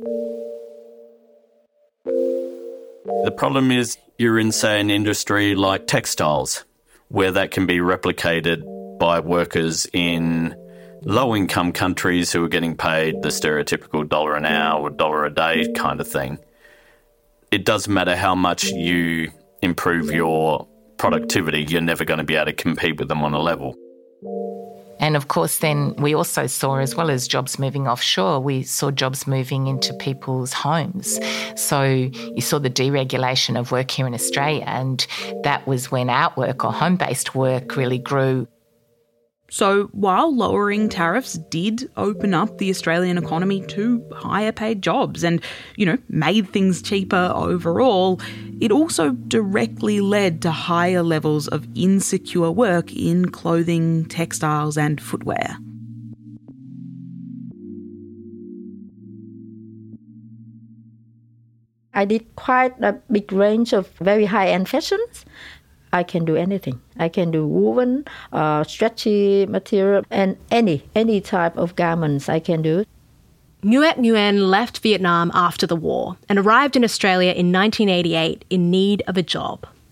The problem is you're in, say, an industry like textiles, where that can be replicated by workers in low-income countries who are getting paid the stereotypical dollar an hour or dollar a day kind of thing. It doesn't matter how much you improve your productivity, you're never going to be able to compete with them on a level. And of course then we also saw, as well as jobs moving offshore, we saw jobs moving into people's homes. So you saw the deregulation of work here in Australia, and that was when outwork or home-based work really grew. So while lowering tariffs did open up the Australian economy to higher paid jobs and, you know, made things cheaper overall, it also directly led to higher levels of insecure work in clothing, textiles and footwear. I did quite a big range of very high-end fashions. I can do anything. I can do woven, uh, stretchy material, and any any type of garments I can do. Nguyen Nguyen left Vietnam after the war and arrived in Australia in nineteen eighty-eight in need of a job.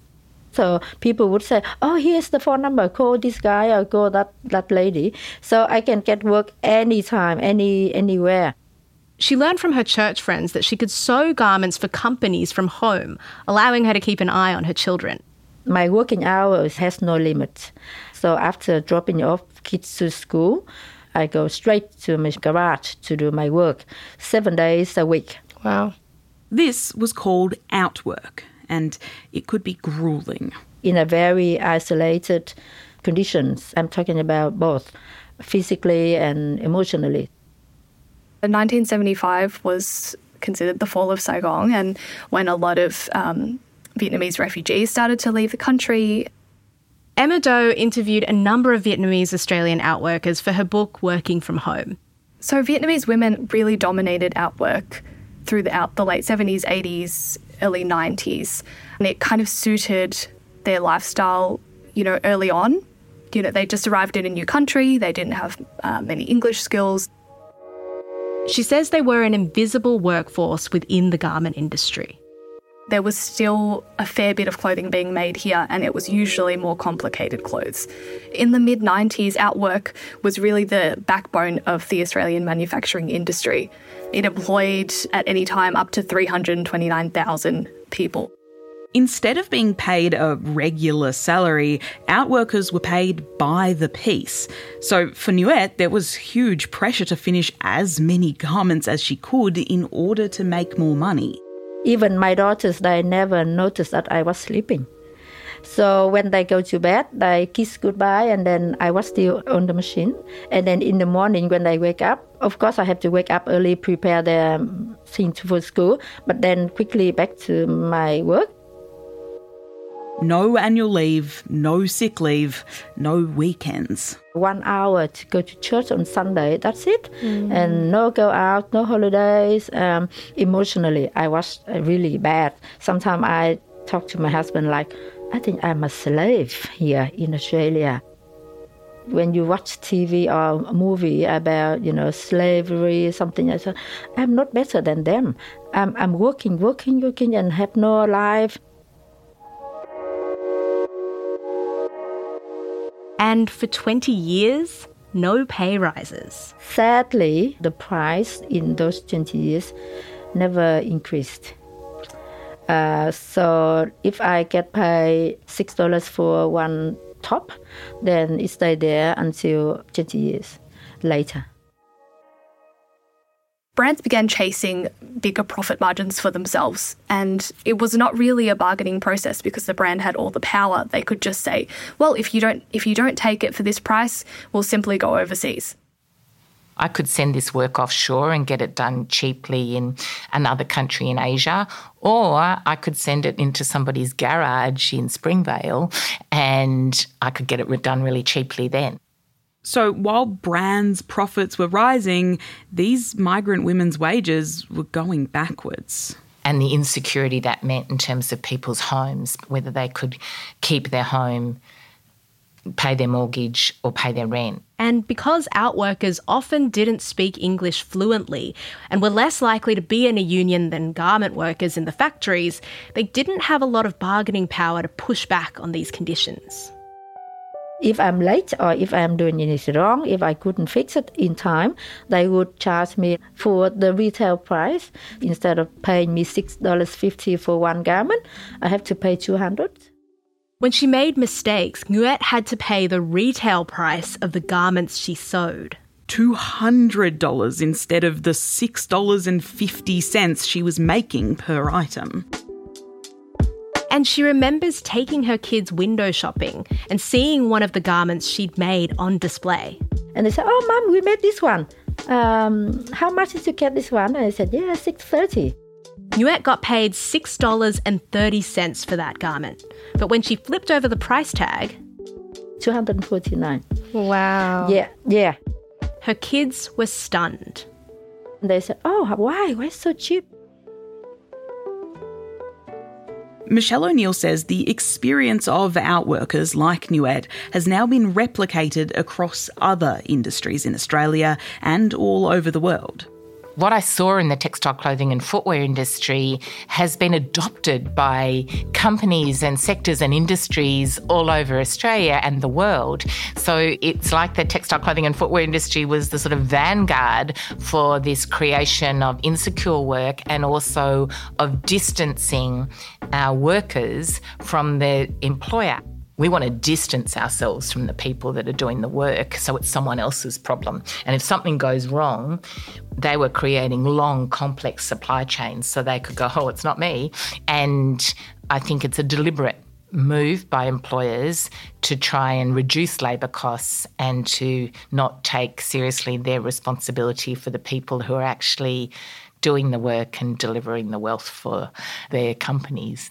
So people would say, oh, here's the phone number, call this guy or call that, that lady. So I can get work anytime, any anywhere. She learned from her church friends that she could sew garments for companies from home, allowing her to keep an eye on her children. My working hours has no limit. So after dropping off kids to school, I go straight to my garage to do my work, seven days a week. Wow. This was called outwork, and it could be grueling. In a very isolated conditions, I'm talking about both physically and emotionally. nineteen seventy-five was considered the fall of Saigon, and when a lot of um, Vietnamese refugees started to leave the country. Emma Doe interviewed a number of Vietnamese Australian outworkers for her book Working from Home. So Vietnamese women really dominated outwork throughout the late seventies, eighties, early nineties. And it kind of suited their lifestyle, you know, early on. You know, they just arrived in a new country. They didn't have uh, many English skills. She says they were an invisible workforce within the garment industry. There was still a fair bit of clothing being made here, and it was usually more complicated clothes. In the mid nineties, outwork was really the backbone of the Australian manufacturing industry. It employed at any time up to three hundred twenty-nine thousand people. Instead of being paid a regular salary, outworkers were paid by the piece. So for Nuet, there was huge pressure to finish as many garments as she could in order to make more money. Even my daughters, they never noticed that I was sleeping. So when they go to bed, they kiss goodbye, and then I was still on the machine. And then in the morning when they wake up, of course I have to wake up early, prepare their things for school, but then quickly back to my work. No annual leave, no sick leave, no weekends. One hour to go to church on Sunday, that's it. Mm. And no go out, no holidays. Um, emotionally, I was really bad. Sometimes I talk to my husband like, I think I'm a slave here in Australia. When you watch T V or a movie about, you know, slavery, something, I say, I'm not better than them. I'm, I'm working, working, working and have no life. And for twenty years, no pay rises. Sadly, the price in those twenty years never increased. Uh, so if I get paid six dollars for one top, then it stay there until twenty years later. Brands began chasing bigger profit margins for themselves, and it was not really a bargaining process because the brand had all the power. They could just say, well, if you don't if you don't take it for this price, we'll simply go overseas. I could send this work offshore and get it done cheaply in another country in Asia, or I could send it into somebody's garage in Springvale and I could get it done really cheaply then. So while brands' profits were rising, these migrant women's wages were going backwards. And the insecurity that meant in terms of people's homes, whether they could keep their home, pay their mortgage or pay their rent. And because outworkers often didn't speak English fluently and were less likely to be in a union than garment workers in the factories, they didn't have a lot of bargaining power to push back on these conditions. If I'm late or if I'm doing anything wrong, if I couldn't fix it in time, they would charge me for the retail price. Instead of paying me six dollars fifty for one garment, I have to pay two hundred dollars. When she made mistakes, Nguyen had to pay the retail price of the garments she sewed. two hundred dollars instead of the six dollars and fifty cents she was making per item. And she remembers taking her kids window shopping and seeing one of the garments she'd made on display. And they said, oh, Mum, we made this one. Um, how much did you get this one? And I said, yeah, six dollars and thirty cents. Nuet got paid six dollars and thirty cents for that garment. But when she flipped over the price tag... two hundred forty-nine dollars. Wow. Yeah, yeah. Her kids were stunned. And they said, oh, why? Why so cheap? Michelle O'Neill says the experience of outworkers like Nuet has now been replicated across other industries in Australia and all over the world. What I saw in the textile clothing and footwear industry has been adopted by companies and sectors and industries all over Australia and the world. So it's like the textile clothing and footwear industry was the sort of vanguard for this creation of insecure work and also of distancing our workers from their employer. We want to distance ourselves from the people that are doing the work, so it's someone else's problem. And if something goes wrong, they were creating long, complex supply chains so they could go, oh, it's not me. And I think it's a deliberate move by employers to try and reduce labour costs and to not take seriously their responsibility for the people who are actually doing the work and delivering the wealth for their companies.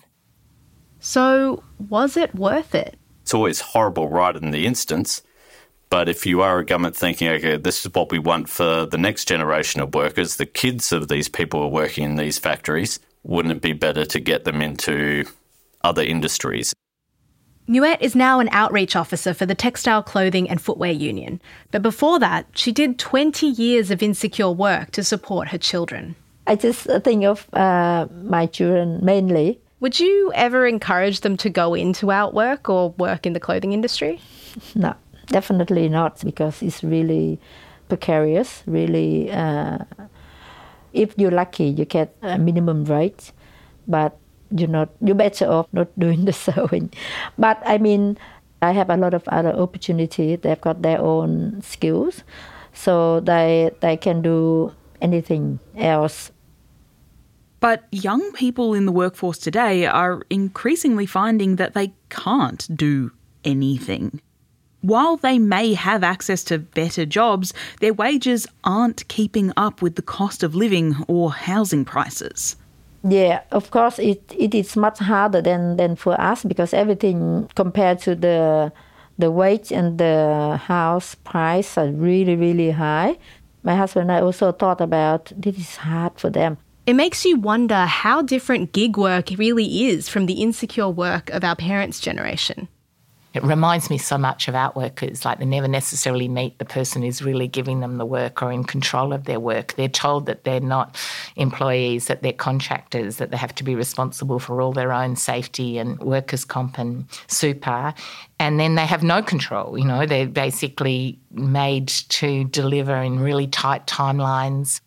So, was it worth it? It's always horrible right in the instance, but if you are a government thinking, okay, this is what we want for the next generation of workers, the kids of these people who are working in these factories, wouldn't it be better to get them into other industries? Nuette is now an outreach officer for the Textile Clothing and Footwear Union, but before that, she did twenty years of insecure work to support her children. I just think of uh, my children mainly. Would you ever encourage them to go into outwork or work in the clothing industry? No, definitely not, because it's really precarious, really. Uh, if you're lucky, you get a minimum rate, but you're not. You're better off not doing the sewing. But I mean, I have a lot of other opportunities. They've got their own skills, so they they can do anything else. But young people in the workforce today are increasingly finding that they can't do anything. While they may have access to better jobs, their wages aren't keeping up with the cost of living or housing prices. Yeah, of course, it, it is much harder than, than for us, because everything compared to the the wage and the house price are really, really high. My husband and I also thought about this is hard for them. It makes you wonder how different gig work really is from the insecure work of our parents' generation. It reminds me so much of outworkers, like they never necessarily meet the person who's really giving them the work or in control of their work. They're told that they're not employees, that they're contractors, that they have to be responsible for all their own safety and workers' comp and super. And then they have no control, you know, they're basically made to deliver in really tight timelines.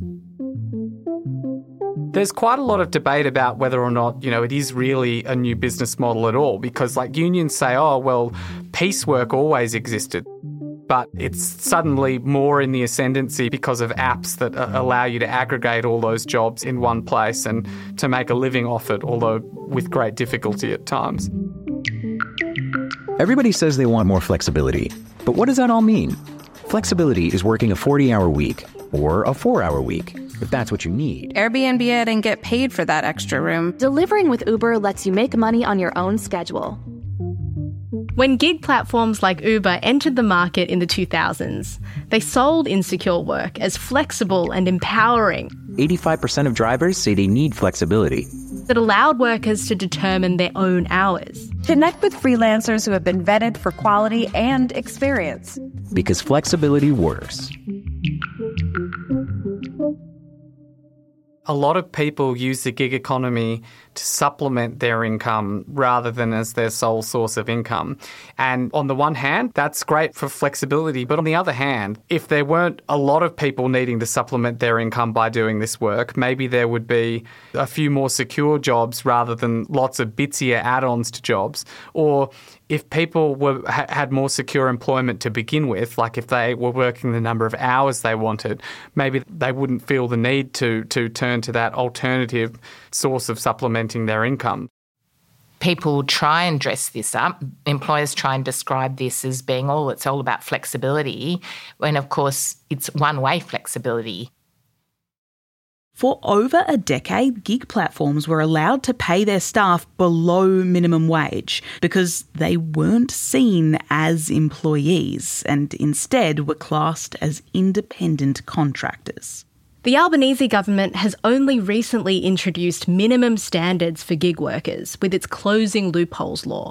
There's quite a lot of debate about whether or not, you know, it is really a new business model at all, because like unions say, oh, well, piecework always existed. But it's suddenly more in the ascendancy because of apps that uh, allow you to aggregate all those jobs in one place and to make a living off it, although with great difficulty at times. Everybody says they want more flexibility, but what does that all mean? Flexibility is working a forty-hour week or a four-hour week, if that's what you need. Airbnb it and get paid for that extra room. Delivering with Uber lets you make money on your own schedule. When gig platforms like Uber entered the market in the two thousands, they sold insecure work as flexible and empowering. eighty-five percent of drivers say they need flexibility. That allowed workers to determine their own hours. Connect with freelancers who have been vetted for quality and experience. Because flexibility works. A lot of people use the gig economy to supplement their income rather than as their sole source of income. And on the one hand, that's great for flexibility. But on the other hand, if there weren't a lot of people needing to supplement their income by doing this work, maybe there would be a few more secure jobs rather than lots of bitsier add-ons to jobs. Or if people were had more secure employment to begin with, like if they were working the number of hours they wanted, maybe they wouldn't feel the need to to turn to that alternative source of supplementing their income. People try and dress this up. Employers try and describe this as being all, it's all about flexibility, when of course it's one-way flexibility. For over a decade, gig platforms were allowed to pay their staff below minimum wage because they weren't seen as employees and instead were classed as independent contractors. The Albanese government has only recently introduced minimum standards for gig workers with its closing loopholes law.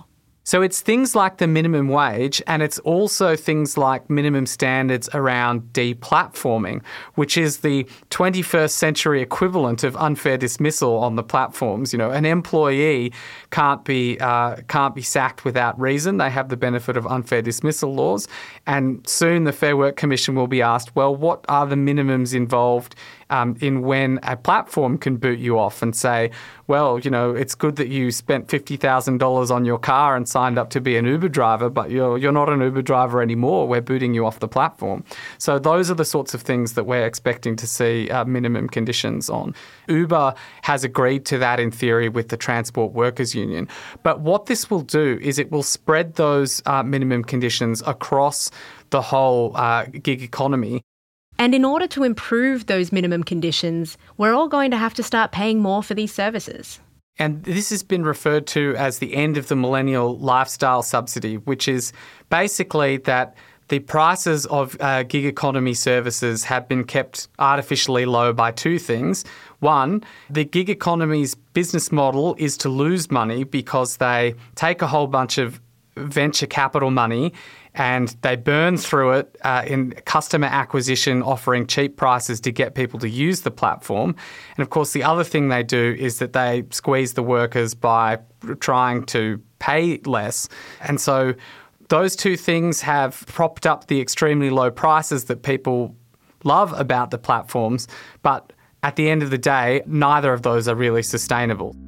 So it's things like the minimum wage, and it's also things like minimum standards around deplatforming, which is the twenty-first century equivalent of unfair dismissal on the platforms. You know, an employee can't be uh, can't be sacked without reason. They have the benefit of unfair dismissal laws, and soon the Fair Work Commission will be asked, well, what are the minimums involved Um, in when a platform can boot you off and say, well, you know, it's good that you spent fifty thousand dollars on your car and signed up to be an Uber driver, but you're you're not an Uber driver anymore. We're booting you off the platform. So those are the sorts of things that we're expecting to see uh, minimum conditions on. Uber has agreed to that in theory with the Transport Workers Union. But what this will do is it will spread those uh, minimum conditions across the whole uh, gig economy. And in order to improve those minimum conditions, we're all going to have to start paying more for these services. And this has been referred to as the end of the millennial lifestyle subsidy, which is basically that the prices of uh, gig economy services have been kept artificially low by two things. One, the gig economy's business model is to lose money because they take a whole bunch of venture capital money and they burn through it uh, in customer acquisition, offering cheap prices to get people to use the platform. And of course, the other thing they do is that they squeeze the workers by trying to pay less. And so those two things have propped up the extremely low prices that people love about the platforms. But at the end of the day, neither of those are really sustainable.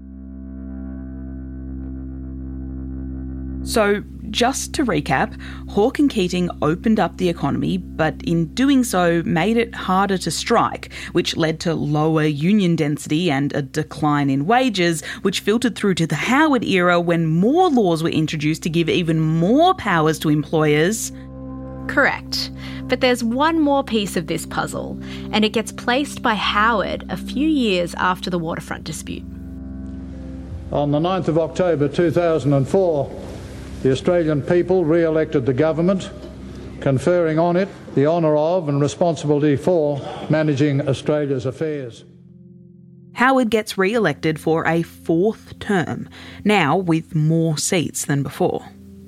So, just to recap, Hawke and Keating opened up the economy, but in doing so made it harder to strike, which led to lower union density and a decline in wages, which filtered through to the Howard era when more laws were introduced to give even more powers to employers. Correct. But there's one more piece of this puzzle, and it gets placed by Howard a few years after the waterfront dispute. On the ninth of October two thousand four, the Australian people re-elected the government, conferring on it the honour of and responsibility for managing Australia's affairs. Howard gets re-elected for a fourth term, now with more seats than before.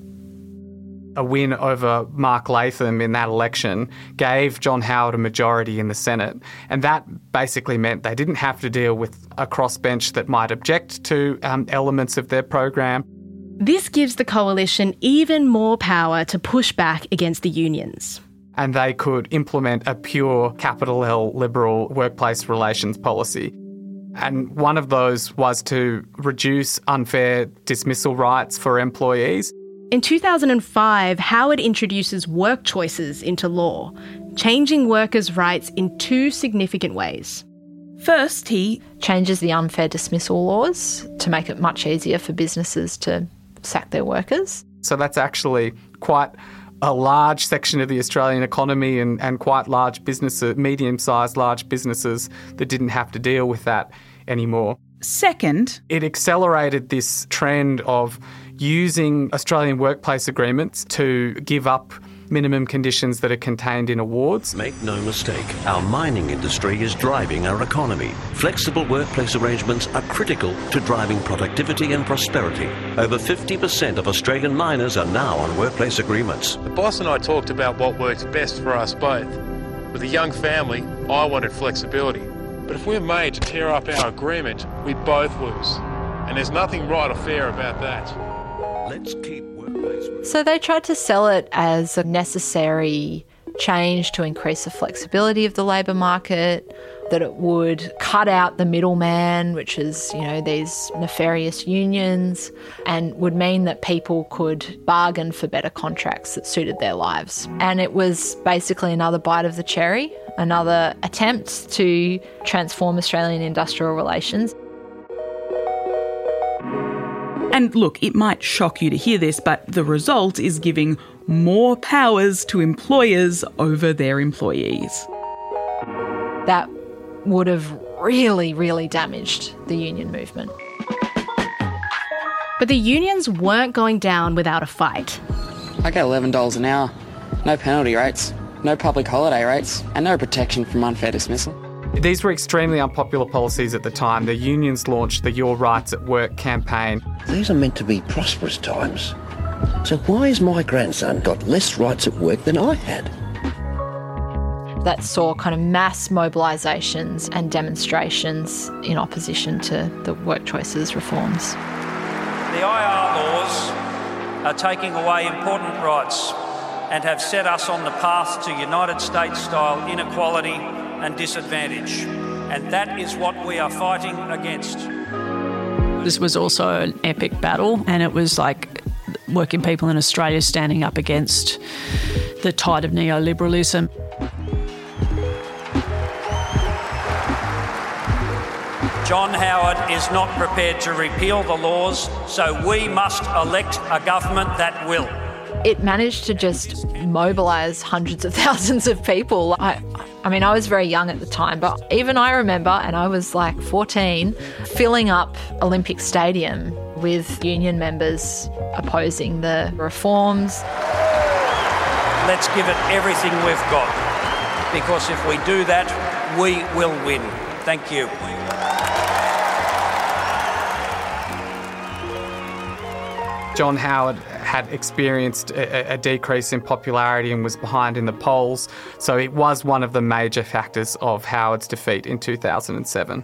A win over Mark Latham in that election gave John Howard a majority in the Senate, and that basically meant they didn't have to deal with a crossbench that might object to um, elements of their program. This gives the coalition even more power to push back against the unions. And they could implement a pure capital L liberal workplace relations policy. And one of those was to reduce unfair dismissal rights for employees. In two thousand five, Howard introduces work choices into law, changing workers' rights in two significant ways. First, he changes the unfair dismissal laws to make it much easier for businesses to sack their workers. So that's actually quite a large section of the Australian economy and, and quite large businesses, medium-sized large businesses that didn't have to deal with that anymore. Second, it accelerated this trend of using Australian workplace agreements to give up minimum conditions that are contained in awards. Make no mistake, our mining industry is driving our economy. Flexible workplace arrangements are critical to driving productivity and prosperity. Over fifty percent of Australian miners are now on workplace agreements. The boss and I talked about what works best for us both. With a young family, I wanted flexibility. But if we're made to tear up our agreement, we both lose. And there's nothing right or fair about that. Let's keep So they tried to sell it as a necessary change to increase the flexibility of the labour market, that it would cut out the middleman, which is, you know, these nefarious unions, and would mean that people could bargain for better contracts that suited their lives. And it was basically another bite of the cherry, another attempt to transform Australian industrial relations. And look, it might shock you to hear this, but the result is giving more powers to employers over their employees. That would have really, really damaged the union movement. But the unions weren't going down without a fight. I get eleven dollars an hour, no penalty rates, no public holiday rates, and no protection from unfair dismissal. These were extremely unpopular policies at the time. The unions launched the Your Rights at Work campaign. These are meant to be prosperous times. So why has my grandson got less rights at work than I had? That saw kind of mass mobilisations and demonstrations in opposition to the work choices reforms. The I R laws are taking away important rights and have set us on the path to United States-style inequality and disadvantage. And that is what we are fighting against. This was also an epic battle, and it was like working people in Australia standing up against the tide of neoliberalism. John Howard is not prepared to repeal the laws, so we must elect a government that will. It managed to just mobilise hundreds of thousands of people. I, I mean, I was very young at the time, but even I remember, and I was like fourteen, filling up Olympic Stadium with union members opposing the reforms. Let's give it everything we've got, because if we do that, we will win. Thank you. John Howard had experienced a, a decrease in popularity and was behind in the polls, so it was one of the major factors of Howard's defeat in two thousand seven.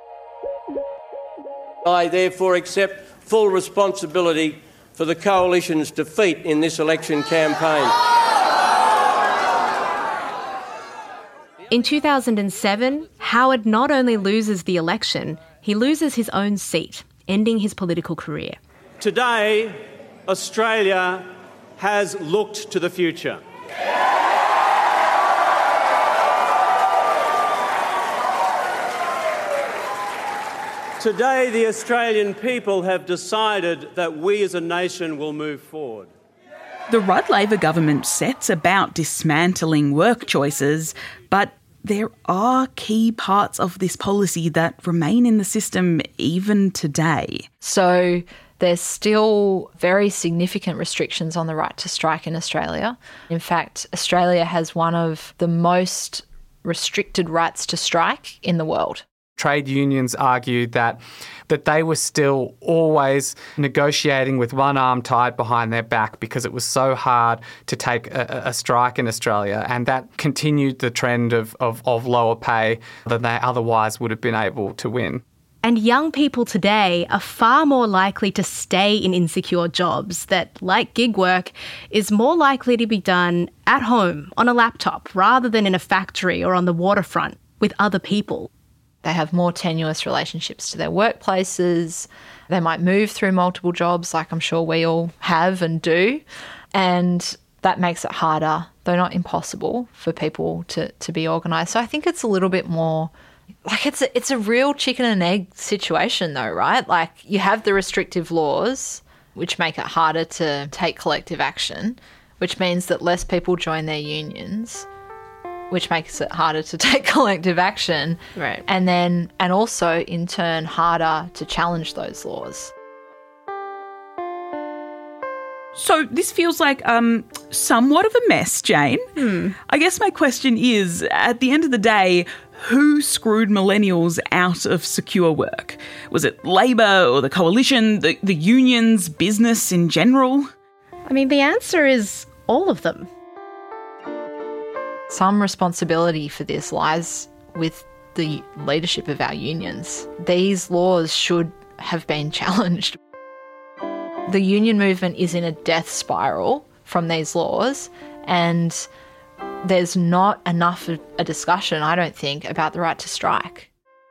I therefore accept full responsibility for the Coalition's defeat in this election campaign. In two thousand seven, Howard not only loses the election, he loses his own seat, ending his political career. Today, Australia has looked to the future. Today, the Australian people have decided that we as a nation will move forward. The Rudd Labor government sets about dismantling work choices, but there are key parts of this policy that remain in the system even today. So there's still very significant restrictions on the right to strike in Australia. In fact, Australia has one of the most restricted rights to strike in the world. Trade unions argued that that they were still always negotiating with one arm tied behind their back because it was so hard to take a, a strike in Australia, and that continued the trend of, of, of lower pay than they otherwise would have been able to win. And young people today are far more likely to stay in insecure jobs that, like gig work, is more likely to be done at home on a laptop rather than in a factory or on the waterfront with other people. They have more tenuous relationships to their workplaces. They might move through multiple jobs, like I'm sure we all have and do. And that makes it harder, though not impossible, for people to, to be organised. So I think it's a little bit more, like it's a, it's a real chicken and egg situation though, right? Like you have the restrictive laws, which make it harder to take collective action, which means that less people join their unions, which makes it harder to take collective action. Right. And then, and also in turn, harder to challenge those laws. So this feels like um, somewhat of a mess, Jane. Hmm. I guess my question is, at the end of the day, who screwed millennials out of secure work? Was it Labor or the Coalition, the, the unions, business in general? I mean, the answer is all of them. Some responsibility for this lies with the leadership of our unions. These laws should have been challenged. The union movement is in a death spiral from these laws, and there's not enough of a discussion, I don't think, about the right to strike.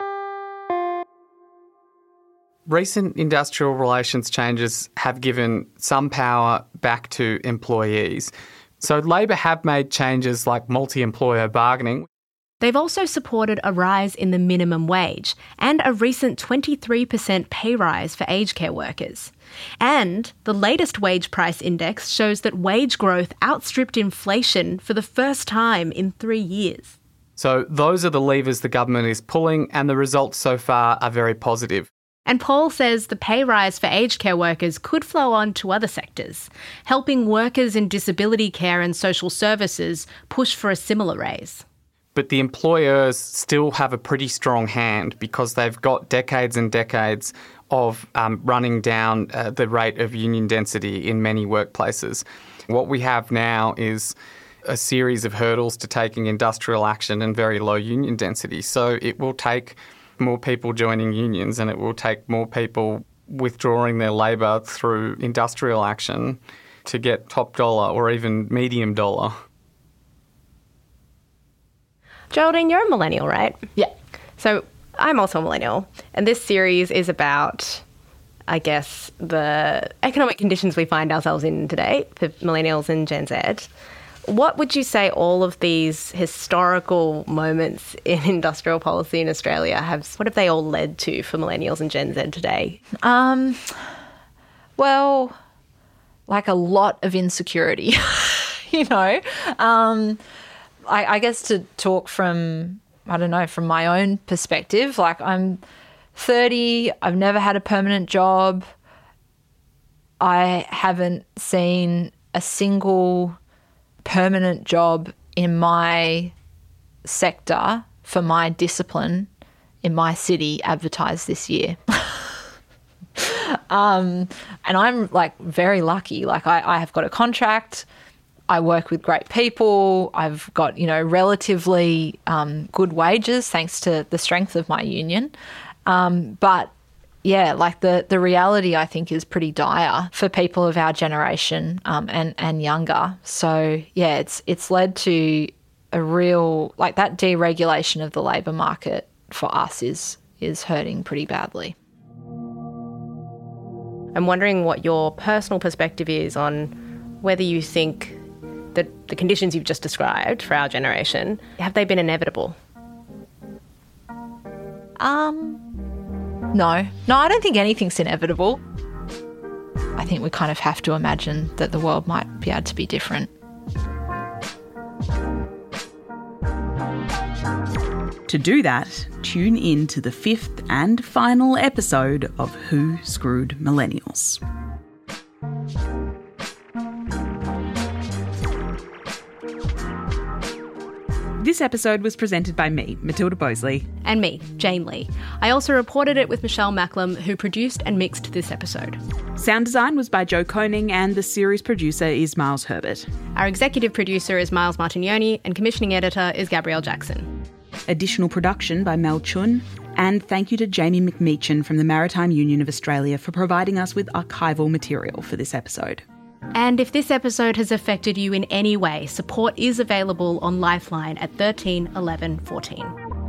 Recent industrial relations changes have given some power back to employees. So Labor have made changes like multi-employer bargaining. They've also supported a rise in the minimum wage and a recent twenty-three percent pay rise for aged care workers. And the latest wage price index shows that wage growth outstripped inflation for the first time in three years. So those are the levers the government is pulling, and the results so far are very positive. And Paul says the pay rise for aged care workers could flow on to other sectors, helping workers in disability care and social services push for a similar raise. But the employers still have a pretty strong hand because they've got decades and decades of um, running down uh, the rate of union density in many workplaces. What we have now is a series of hurdles to taking industrial action and very low union density. So it will take more people joining unions, and it will take more people withdrawing their labour through industrial action to get top dollar or even medium dollar. Geraldine, you're a millennial, right? Yeah. So I'm also a millennial, and this series is about, I guess, the economic conditions we find ourselves in today for millennials and Gen Z. What would you say all of these historical moments in industrial policy in Australia have, what have they all led to for millennials and Gen Z today? Um, well, like a lot of insecurity, you know. Um, I, I guess to talk from, I don't know, from my own perspective, like I'm thirty, I've never had a permanent job. I haven't seen a single permanent job in my sector for my discipline in my city advertised this year. um, and I'm like very lucky. Like I, I have got a contract. I work with great people. I've got, you know, relatively um, good wages thanks to the strength of my union. Um, but yeah, like the, the reality I think is pretty dire for people of our generation um, and, and younger. So yeah, it's it's led to a real, like that deregulation of the labour market for us is is hurting pretty badly. I'm wondering what your personal perspective is on whether you think that the conditions you've just described for our generation, have they been inevitable? Um, no. No, I don't think anything's inevitable. I think we kind of have to imagine that the world might be able to be different. To do that, tune in to the fifth and final episode of Who Screwed Millennials? This episode was presented by me, Matilda Bosley. And me, Jane Lee. I also reported it with Michelle Macklem, who produced and mixed this episode. Sound design was by Joe Koning, and the series producer is Miles Herbert. Our executive producer is Miles Martignoni, and commissioning editor is Gabrielle Jackson. Additional production by Mel Chun. And thank you to Jamie McMeechan from the Maritime Union of Australia for providing us with archival material for this episode. And if this episode has affected you in any way, support is available on Lifeline at thirteen eleven fourteen.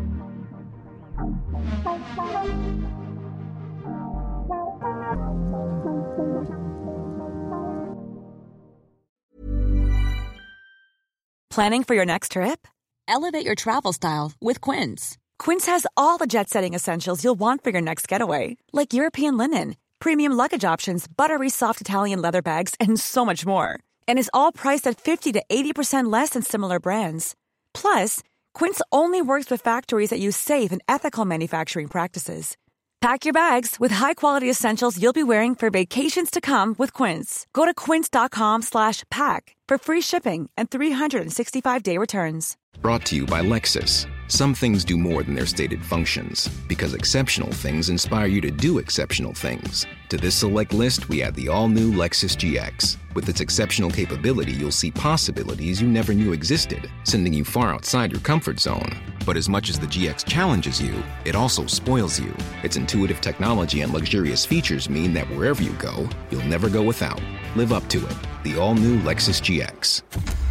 Planning for your next trip? Elevate your travel style with Quince. Quince has all the jet-setting essentials you'll want for your next getaway, like European linen, premium luggage options, buttery soft Italian leather bags, and so much more. And is all priced at fifty to eighty percent less than similar brands. Plus, Quince only works with factories that use safe and ethical manufacturing practices. Pack your bags with high-quality essentials you'll be wearing for vacations to come with Quince. Go to quince.com slash pack for free shipping and three sixty-five day returns. Brought to you by Lexus. Some things do more than their stated functions, because exceptional things inspire you to do exceptional things. To this select list, we add the all-new Lexus G X. With its exceptional capability, you'll see possibilities you never knew existed, sending you far outside your comfort zone. But as much as the G X challenges you, it also spoils you. Its intuitive technology and luxurious features mean that wherever you go, you'll never go without. Live up to it. The all-new Lexus G X.